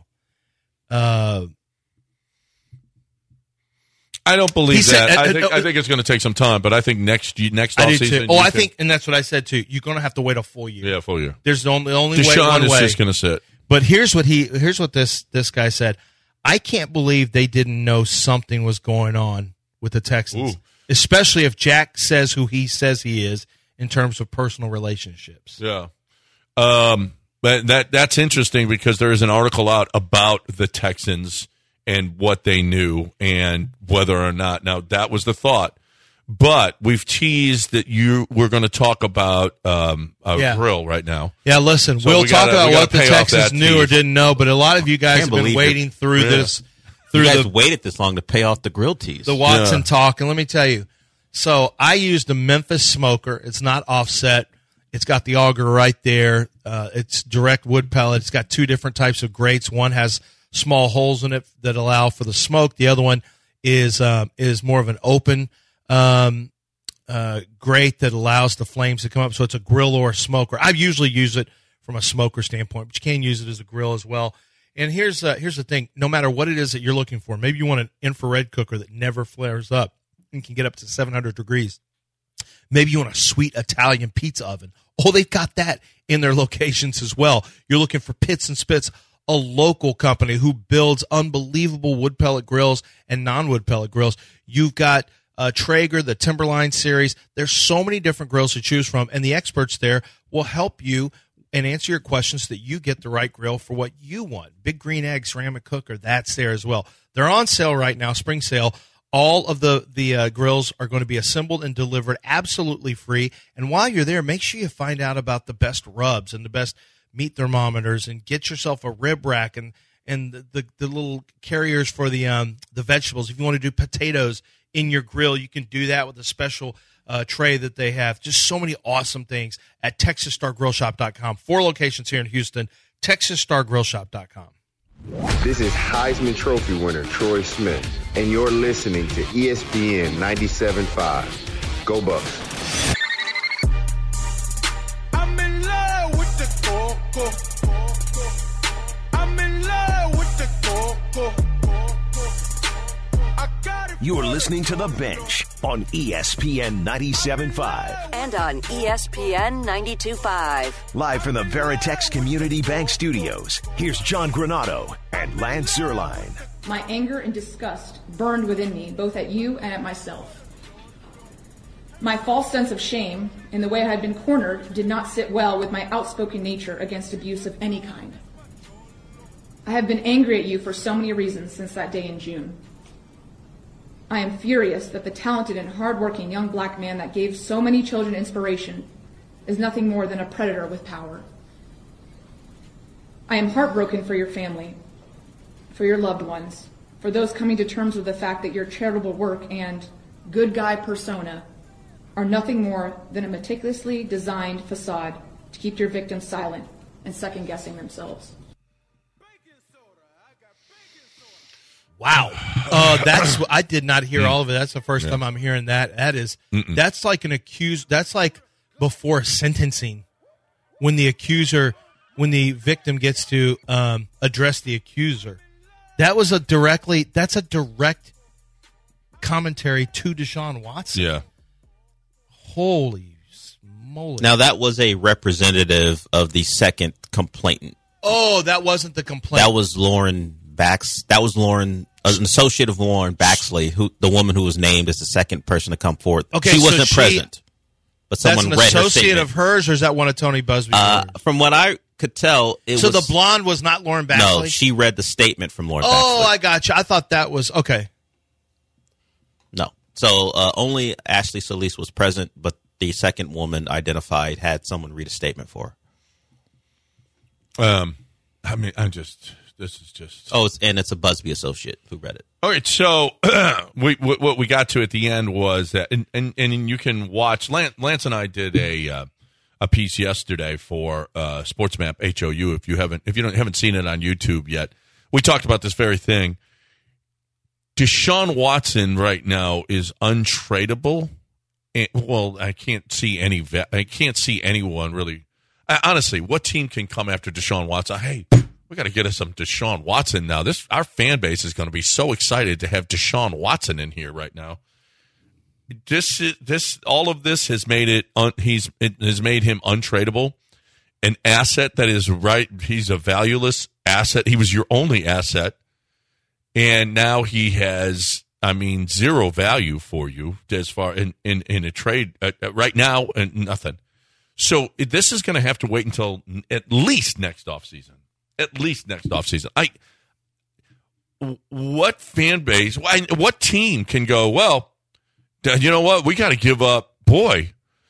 I don't believe that. I think it's going to take some time, but I think next offseason. I think, and that's what I said too. You're going to have to wait a full year. Yeah, full year. There's only way. Deshaun is just going to sit. But here's what this guy said. I can't believe they didn't know something was going on with the Texans, especially if Jack says who he says he is in terms of personal relationships. Yeah. But that's interesting because there is an article out about the Texans and what they knew and whether or not. Now, that was the thought. But we've teased that we're going to talk about grill right now. Yeah, listen, so we'll talk about what the Texans knew or didn't know, but a lot of you guys have been waiting through this. You guys waited this long to pay off the grill tease. The Watson talk, and let me tell you. So I used the Memphis Smoker. It's not offset. It's got the auger right there. It's direct wood pellet. It's got 2 different types of grates. One has small holes in it that allow for the smoke. The other one is more of an open grate that allows the flames to come up. So it's a grill or a smoker. I usually use it from a smoker standpoint, but you can use it as a grill as well. And here's the thing. No matter what it is that you're looking for, maybe you want an infrared cooker that never flares up and can get up to 700 degrees. Maybe you want a sweet Italian pizza oven. Oh, they've got that in their locations as well. You're looking for Pits and Spits, a local company who builds unbelievable wood pellet grills and non-wood pellet grills. You've got Traeger, the Timberline series. There's so many different grills to choose from, and the experts there will help you and answer your questions so that you get the right grill for what you want. Big Green Egg Ceramic Cooker, that's there as well. They're on sale right now, spring sale. All of the grills are going to be assembled and delivered absolutely free. And while you're there, make sure you find out about the best rubs and the best meat thermometers, and get yourself a rib rack and the little carriers for the vegetables. If you want to do potatoes in your grill, you can do that with a special tray that they have. Just so many awesome things at TexasStarGrillShop.com. 4 locations here in Houston, TexasStarGrillShop.com. This is Heisman Trophy winner Troy Smith, and you're listening to ESPN 97.5. Go Bucks. I'm in love with the coco. I'm in love with the coco. You're listening to The Bench on ESPN 97.5. And on ESPN 92.5. Live from the Veritex Community Bank Studios, here's John Granado and Lance Zierlein. My anger and disgust burned within me, both at you and at myself. My false sense of shame in the way I had been cornered did not sit well with my outspoken nature against abuse of any kind. I have been angry at you for so many reasons since that day in June. I am furious that the talented and hardworking young black man that gave so many children inspiration is nothing more than a predator with power. I am heartbroken for your family, for your loved ones, for those coming to terms with the fact that your charitable work and good guy persona are nothing more than a meticulously designed facade to keep your victims silent and second-guessing themselves. Wow. That's I did not hear all of it. That's the first time I'm hearing that. That's like an accused. That's like before sentencing, when the victim gets to address the accuser. That's a direct commentary to Deshaun Watson. Yeah. Holy moly. Now, that was a representative of the second complainant. Oh, that wasn't the complaint. That was Lauren an associate of Lauren Baxley, the woman who was named as the second person to come forward. Okay, she wasn't present, but someone read her statement. That's an associate of hers, or is that one of Tony Busby's words? From what I could tell, so the blonde was not Lauren Baxley? No, she read the statement from Lauren Baxley. Oh, I got you. I thought that was okay. No, so only Ashley Solis was present, but the second woman identified had someone read a statement for her. This is just... Oh, it's a Busby associate who read it. All right, so what we got to at the end was that, and you can watch, Lance and I did a piece yesterday for SportsMap HOU. If you haven't seen it on YouTube yet, we talked about this very thing. Deshaun Watson right now is untradeable. Well, I can't see anyone really. Honestly, what team can come after Deshaun Watson? Hey, we got to get us some Deshaun Watson now. Our fan base is going to be so excited to have Deshaun Watson in here right now. All of this has made it has made him untradeable, an asset that is right. He's a valueless asset. He was your only asset, and now he has, zero value for you as far in a trade right now, and nothing. So this is going to have to wait until at least next offseason. What fan base, what team can go, well, you know what? We got to give up. Boy,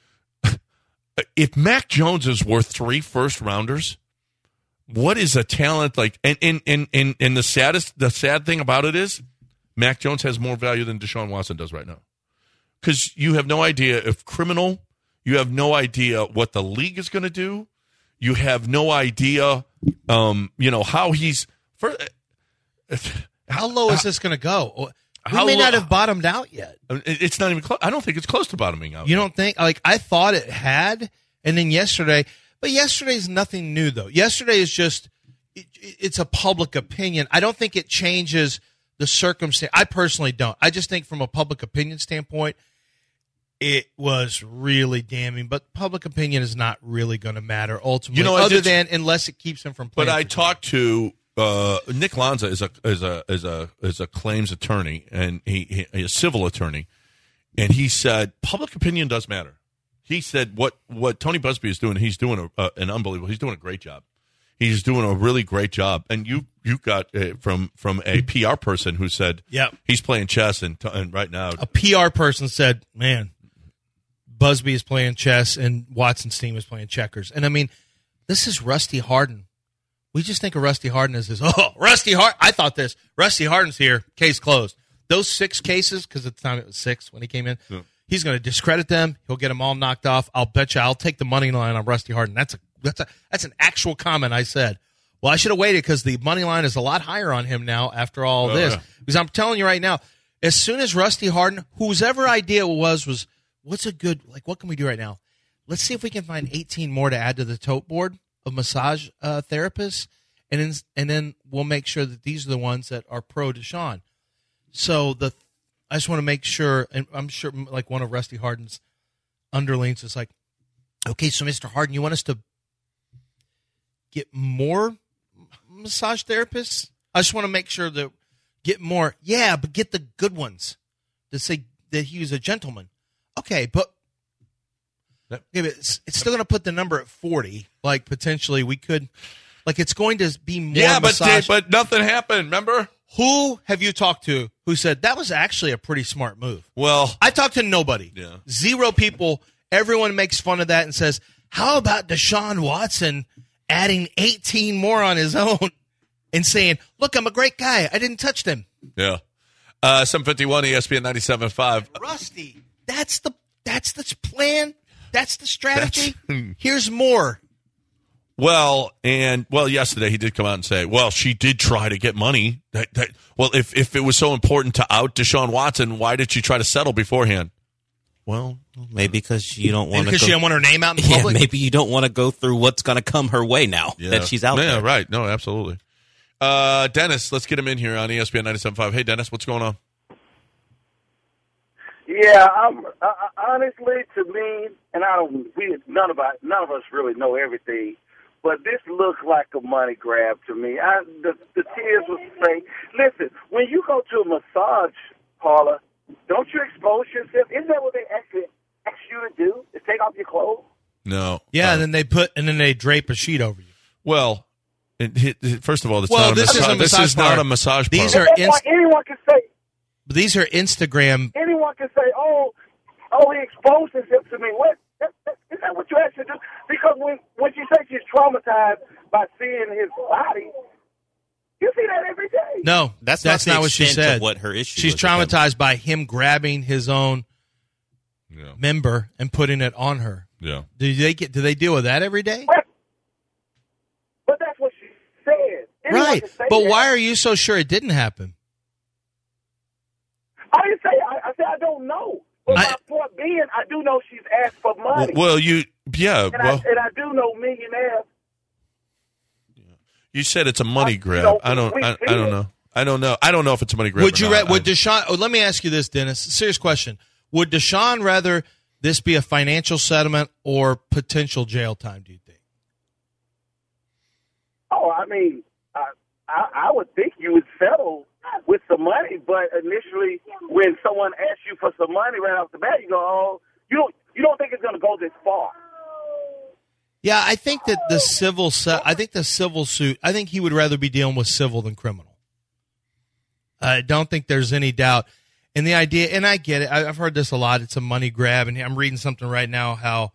if Mac Jones is worth 3 first-rounders, what is a talent like? And the sad thing about it is Mac Jones has more value than Deshaun Watson does right now. Because you have no idea if criminal, you have no idea what the league is going to do. You have no idea, how he's. How low is this going to go? We may not have bottomed out yet. It's not even close. I don't think it's close to bottoming out. You don't think? I thought it had, and then yesterday. But yesterday's nothing new, though. Yesterday is just, it's a public opinion. I don't think it changes the circumstance. I personally don't. I just think from a public opinion standpoint, it was really damning, but public opinion is not really going to matter ultimately, unless it keeps him from playing. But I talked to Nick Lanza is a claims attorney, and he is a civil attorney, and he said public opinion does matter. He said what Tony Buzbee is doing, he's doing an unbelievable. He's doing a great job. He's doing a really great job. And you got from a PR person who said, he's playing chess and right now a PR person said, man, Buzbee is playing chess and Watson's team is playing checkers. And I mean, this is Rusty Hardin. We just think of Rusty Hardin as this. Oh, Rusty Hardin. I thought this. Rusty Hardin's here. Case closed. Those 6 cases, because at the time it was 6 when he came in. Yeah. He's going to discredit them. He'll get them all knocked off. I'll bet you I'll take the money line on Rusty Hardin. That's an actual comment I said. Well, I should have waited because the money line is a lot higher on him now after all this. Yeah. Because I'm telling you right now, as soon as Rusty Hardin, whosever idea it was what's a good, like, what can we do right now? Let's see if we can find 18 more to add to the tote board of massage therapists, and then we'll make sure that these are the ones that are pro Deshaun. So I just want to make sure, and I'm sure like one of Rusty Hardin's underlings is like, okay, so Mr. Hardin, you want us to get more massage therapists? I just want to make sure that get more. Yeah, but get the good ones to say that he was a gentleman. Okay, but it's still going to put the number at 40. Like potentially we could, like it's going to be more. Yeah, but nothing happened. Remember? Who have you talked to who said that was actually a pretty smart move? Well, I talked to nobody. Yeah. 0 people. Everyone makes fun of that and says, how about Deshaun Watson adding 18 more on his own and saying, look, I'm a great guy. I didn't touch them. Yeah. 751 ESPN 97.5. Rusty, that's the plan. That's the strategy. Here's more. Well, yesterday he did come out and say, well, she did try to get money. Well, if it was so important to out Deshaun Watson, why did she try to settle beforehand? Well, maybe because you don't want to. Because she don't want her name out in public. Yeah, maybe you don't want to go through what's going to come her way now that she's out there. Yeah, right. No, absolutely. Dennis, let's get him in here on ESPN 97.5. Hey, Dennis, what's going on? Yeah, honestly, to me, and none of us really know everything, but this looks like a money grab to me. The tears will say, listen, when you go to a massage parlor, don't you expose yourself? Isn't that what they actually ask you to do? Is take off your clothes? No. Yeah, and then they drape a sheet over you. Well, first of all, this is not a massage parlor. These are anyone can say. These are Instagram. Anyone can say, "Oh, he exposed himself to me." What? Is that what you actually do? Because when she says she's traumatized by seeing his body, you see that every day. No, that's not what she said. What her issue? She's traumatized by him grabbing his own member and putting it on her. Yeah. Do they deal with that every day? But that's what she said. Right. But why are you so sure it didn't happen? I didn't say. I said I don't know. But my point being, I do know she's asked for money. Well, and I do know millionaires. You said it's a money grab. I don't know. I don't know if it's a money grab. Would Deshaun? Let me ask you this, Dennis. Serious question. Would Deshaun rather this be a financial settlement or potential jail time? Do you think? Oh, I mean, I would think you would settle with some money, but initially, when someone asks you for some money right off the bat, you go, "Oh, you don't think it's going to go this far?" Yeah, I think that the civil suit. I think he would rather be dealing with civil than criminal. I don't think there's any doubt. And the idea, and I get it. I've heard this a lot. It's a money grab, and I'm reading something right now how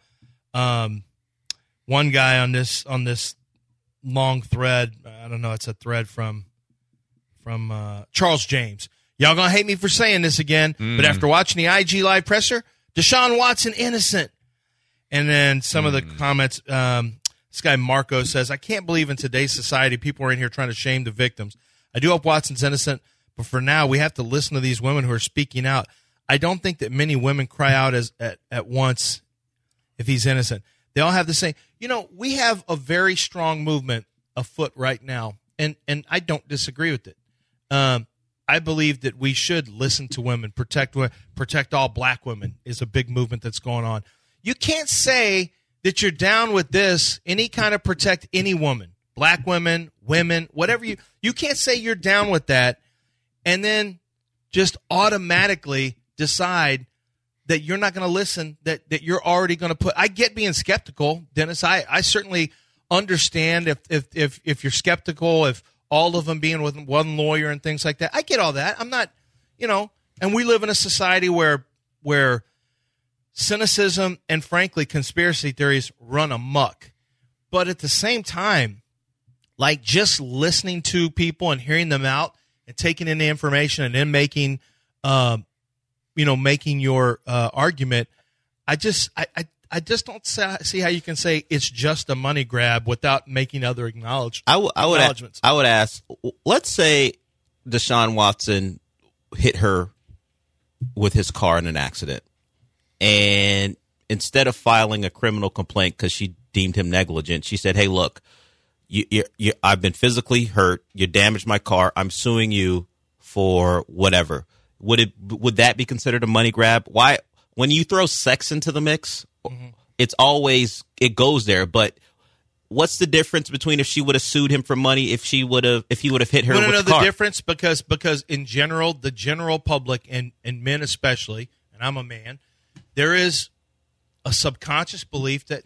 one guy on this long thread. I don't know. It's a thread from Charles James. Y'all gonna hate me for saying this again, but after watching the IG Live presser, Deshaun Watson innocent. And then some of the comments, this guy Marco says, I can't believe in today's society people are in here trying to shame the victims. I do hope Watson's innocent, but for now we have to listen to these women who are speaking out. I don't think that many women cry out at once if he's innocent. They all have the same. We have a very strong movement afoot right now, and I don't disagree with it. I believe that we should listen to women, protect all black women is a big movement that's going on. You can't say that you're down with this, any kind of protect any woman, black women, whatever you can't say you're down with that and then just automatically decide that you're not going to listen, that you're already going to put. I get being skeptical, Dennis. I certainly understand if you're skeptical, if all of them being with one lawyer and things like that. I get all that. I'm not, and we live in a society where cynicism and, frankly, conspiracy theories run amok. But at the same time, like just listening to people and hearing them out and taking in the information and then making your argument, I just don't see how you can say it's just a money grab without making other acknowledgements. I would ask, let's say Deshaun Watson hit her with his car in an accident, and instead of filing a criminal complaint because she deemed him negligent, she said, "Hey, look, I've been physically hurt. You damaged my car. I'm suing you for whatever." Would that be considered a money grab? Why, when you throw sex into the mix, it's always, it goes there. But what's the difference between if she would have sued him for money if he would have hit her with the car? The difference because in general, the general public and men especially, and I'm a man, there is a subconscious belief that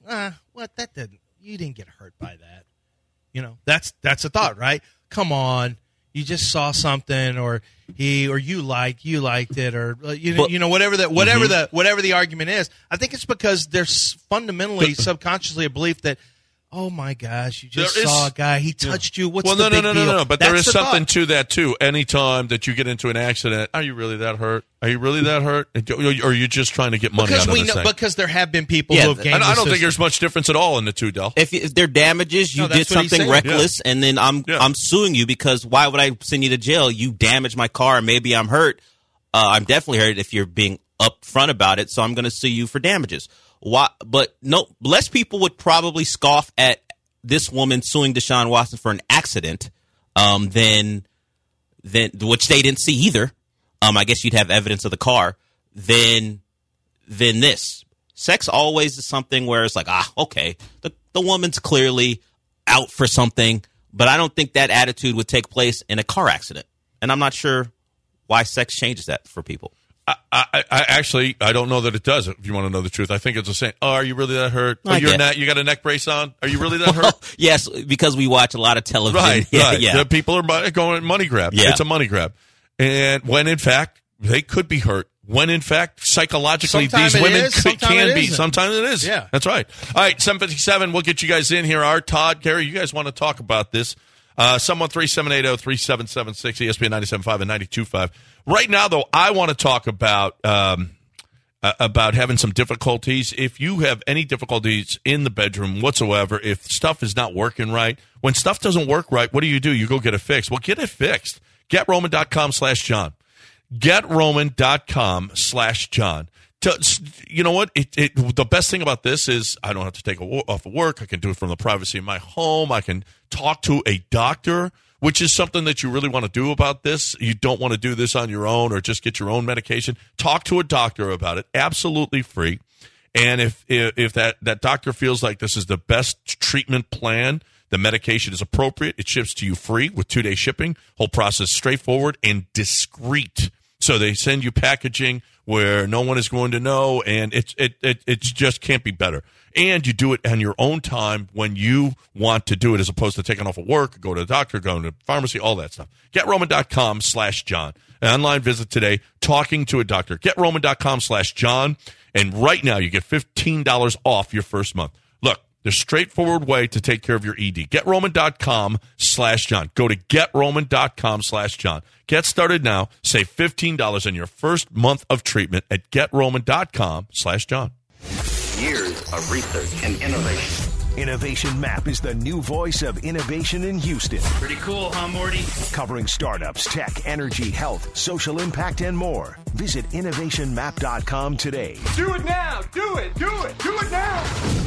you didn't get hurt by that. That's a thought, right? Come on, you just saw something, or you liked it, or whatever the argument is. I think it's because there's fundamentally subconsciously a belief that, oh my gosh, you just saw a guy, he touched you. What's the big deal? No. But there is something to that too. Anytime that you get into an accident, are you really that hurt? Are you really that hurt? Or are you just trying to get money out of this thing? Because there have been people who have gamed I don't think there's much difference at all in the two, Del. If they're damages, you did something reckless, and then I'm suing you because why would I send you to jail? You damaged my car, and maybe I'm hurt. I'm definitely hurt if you're being upfront about it, so I'm going to sue you for damages. Why? But no, less people would probably scoff at this woman suing Deshaun Watson for an accident than which they didn't see either. I guess you'd have evidence of the car. Than this. Sex always is something where it's like, okay, the woman's clearly out for something, but I don't think that attitude would take place in a car accident. And I'm not sure why sex changes that for people. I don't know that it does. If you want to know the truth, I think it's the same. Oh, are you really that hurt? You got a neck brace on? Are you really that hurt? Yes, because we watch a lot of television. Right. Yeah. The people are going money grab. Yeah. It's a money grab. And when in fact they could be hurt. When in fact psychologically these women can be. Sometimes it is. Yeah. That's right. All right, 7:57. We'll get you guys in here. Art, Todd, Gary, you guys want to talk about this? 713-780-3776, ESPN 97.5 and 92.5. Right now, though, I want to talk about having some difficulties. If you have any difficulties in the bedroom whatsoever, if stuff is not working right, when stuff doesn't work right, what do? You go get it fixed. Well, get it fixed. GetRoman.com/John. GetRoman.com/John. You know what? The best thing about this is I don't have to take off of work. I can do it from the privacy of my home. I can talk to a doctor, which is something that you really want to do about this. You don't want to do this on your own or just get your own medication. Talk to a doctor about it. Absolutely free. And if that doctor feels like this is the best treatment plan, the medication is appropriate, it ships to you free with 2-day shipping. Whole process straightforward and discreet. So they send you packaging where no one is going to know, and it just can't be better. And you do it on your own time when you want to do it, as opposed to taking off of work, go to the doctor, go to the pharmacy, all that stuff. GetRoman.com/John. An online visit today, talking to a doctor. GetRoman.com/John. And right now you get $15 off your first month. Look, there's a straightforward way to take care of your ED. GetRoman.com/John. Go to GetRoman.com/John. Get started now. Save $15 on your first month of treatment at GetRoman.com/John. Years of research and innovation. Innovation Map is the new voice of innovation in Houston. Pretty cool, huh, Morty? Covering startups, tech, energy, health, social impact, and more. Visit innovationmap.com today. Do it now! Do it! Do it! Do it now!